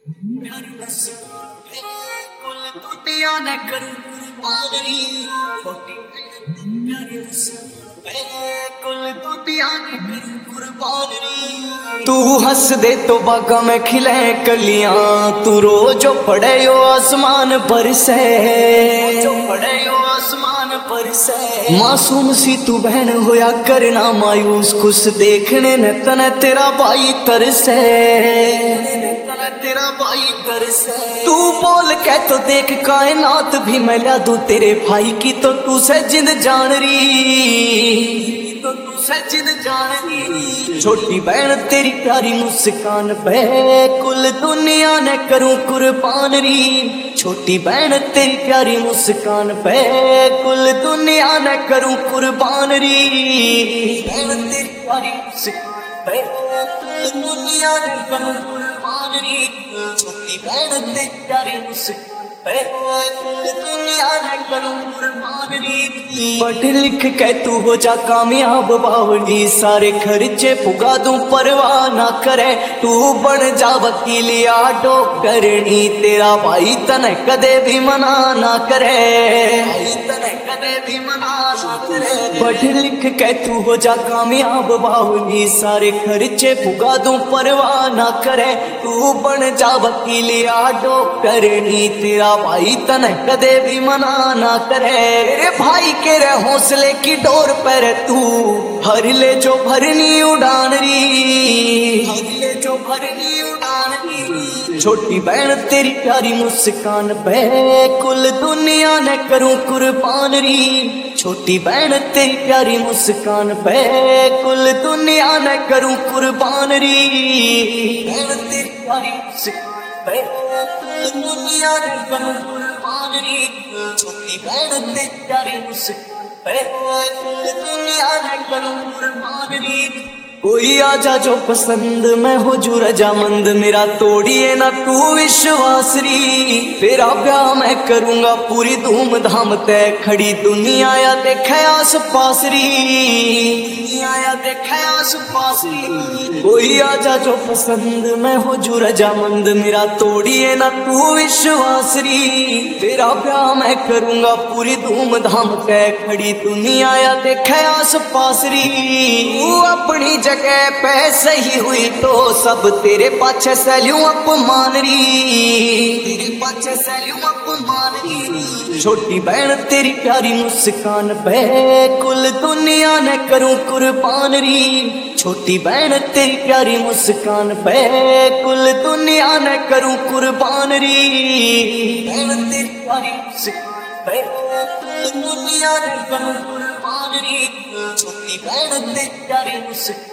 तू हंस दे तो बागा में खिले कलियां, तू रोजो पड़े यो आसमान पर से, मासूम सी तू बहन होया करना मायूस, खुश देखने न तने तेरा भाई तरसे, तेरा भाई तरसे। तू बोल के तो देख कायनात भी मैं ला दूं तेरे भाई की, तो तू से जिंद जान रही, तो तू से जिंद जान रही। छोटी बहन तेरी प्यारी मुस्कान पे कुल दुनिया ने करूं कुर्बान री, छोटी बहन तेरी प्यारी मुस्कान पे कुल दुनिया ने करूं कुर्बान री, बहन तेरी प्यारी मुस्कान पे कुल दुनिया ने करूं कुर्बान री, छोटी बहन तेरी प्यारी मुस्कान पे कुल दुनिया ने करूं कुर्बान री। पढ़ लिख के तू हो जा कामयाब बावली, सारे खर्चे पुगा दूं परवाह ना करे, तू बन जा वकील या डॉक्टरनी, तेरा भाई तने कदे भी मना ना करे, तने कदे भी मना ना करे। पढ़ लिख के तू हो जा कामयाब बावली, सारे खर्चे पुगा दूं परवाह ना करे, तू बन जा वकील या डॉक्टरनी, तेरा भाई तने कदे भी मना ना करे। तेरे भाई के रे हौसले की डोर पर तू भर ले जो भरनी उड़ान री, भर ले जो भरनी उड़ान री। छोटी बहन तेरी प्यारी मुस्कान पे कुल दुनिया ने करूं कुर्बान री, छोटी बहन तेरी प्यारी मुस्कान पे कुल दुनिया ने करूं कुर्बान री, बहन तेरी प्यारी मुस्कान पे कुल दुनिया ने करूं कुर्बान री, छोटी बहन तेरी प्यारी मुस्कान पे कुल दुनिया ने करूं कुर्बान री। कोई आजा जो पसंद मैं हो जू रजामंद, मेरा तोड़िए ना तू विश्वास री, तेरा ब्याह मैं करूंगा पूरी धूमधाम ते, खड़ी दुनिया या देखे आस पास री, दुनिया या देखे आस पास री। कोई आजा जो पसंद मैं हो जू रजामंद, मेरा तोड़िए ना तू विश्वास री, तेरा ब्याह मैं करूंगा पूरी धूमधाम ते, खड़ी दुनिया या देखे आस पास री। तू अपनी जगह पे सही हुई तो सब तेरे पाछे सैल्यूं अपमान री, तेरे पाछे सैल्यूं अपमान री। छोटी बहन तेरी प्यारी मुस्कान पे कुल दुनिया ने करूं कुर्बान री, छोटी बहन तेरी प्यारी मुस्कान पे कुल दुनिया ने करूं कुर्बान री, बहन तेरी प्यारी मुस्कान पे कुल दुनिया ने करूं कुर्बान री, छोटी बहन तेरी प्यारी मुस्कान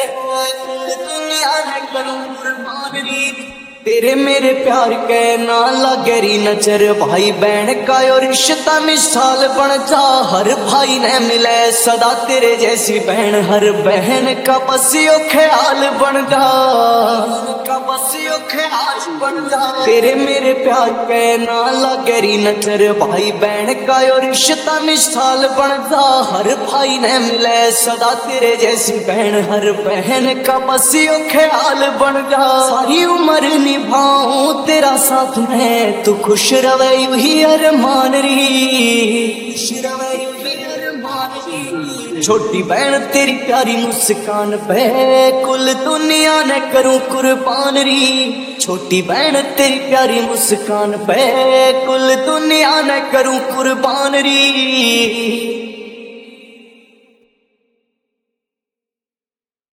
दुनिया ने करूं कुर्बान री। तेरे मेरे प्यार के ना लगेरी नजर, भाई बहन का यो रिश्ता मिसाल बन जा, हर भाई ने मिले सदा तेरे जैसी बहन, हर बहन का बस यो ख्याल बन जा, का बस यो ख्याल बन जा। तेरे मेरे प्यार के ना लगेरी नजर, भाई बहन का यो रिश्ता मिसाल बन जा, हर भाई ने मिले सदा तेरे जैसी बहन, हर बहन का बस यो ख्याल बन जा। सारी उम्र निभाऊं तेरा साथ में, तू खुश रवे यूं ही अरमान री, खुश रवे यूं ही अरमान री। छोटी बहन तेरी प्यारी मुस्कान पे कुल दुनिया ने करूं कुर्बान री, छोटी बहन तेरी प्यारी मुस्कान पे कुल दुनिया ने करूं कुर्बान री।